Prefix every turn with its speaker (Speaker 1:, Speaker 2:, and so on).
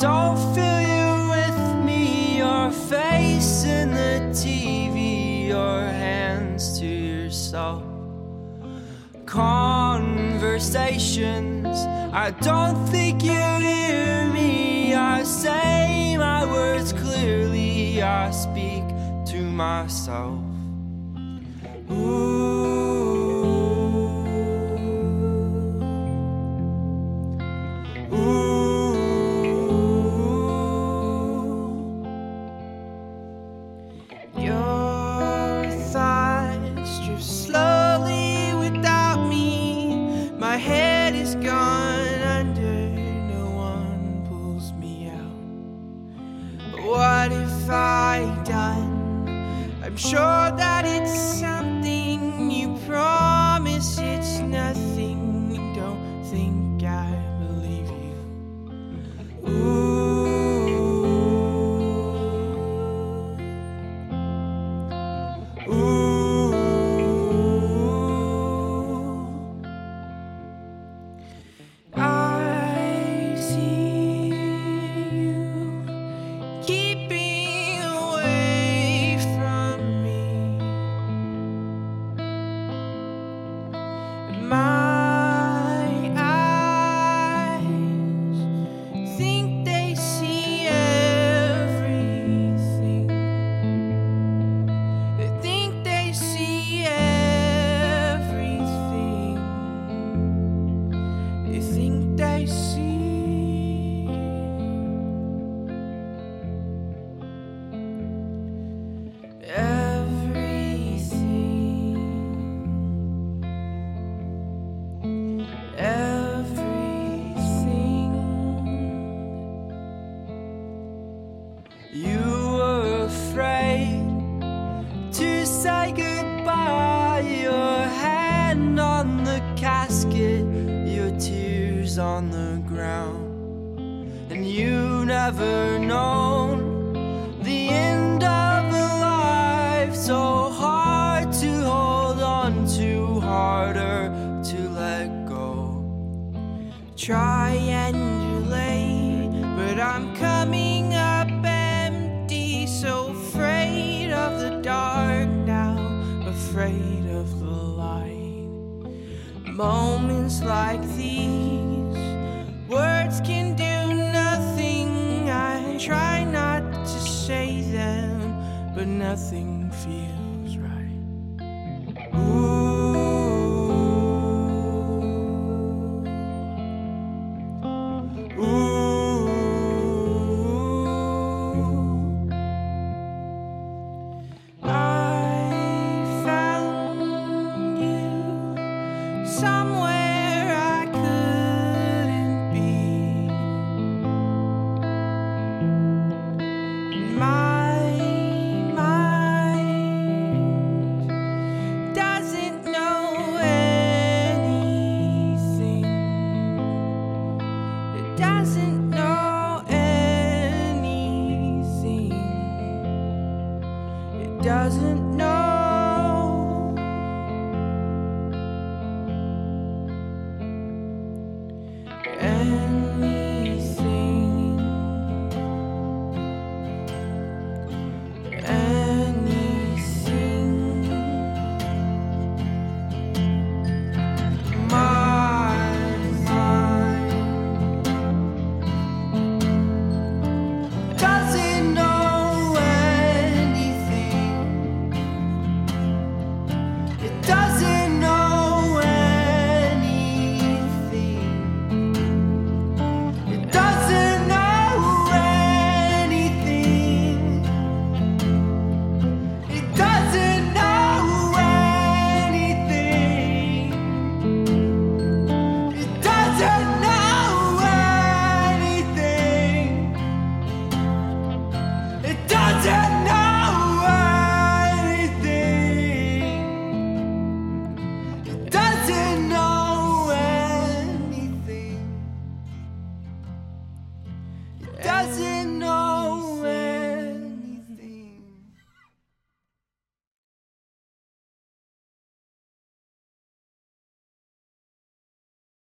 Speaker 1: don't feel you with me. Your face in the TV, your hands to yourself. Conversations, I don't think you hear me. I say my words clearly, I speak to myself. Ooh. What have I done? I'm sure that it's something. You promise it's nothing. Don't think I believe you. Ooh. Ooh. I see you keeping away from me. My eyes think they see everything. They think they see everything. They think they see everything. You were afraid to say goodbye. Your hand on the casket, your tears on the ground. And you never known the end of a life, so hard to hold on to, harder to let go. Triangulate, but I'm coming up empty. So afraid of the dark now, afraid of the light. Moments like these, words can do nothing. I try not to say them, but nothing feels right. Ooh. Somewhere I couldn't be. My mind doesn't know anything. It doesn't know anything. It doesn't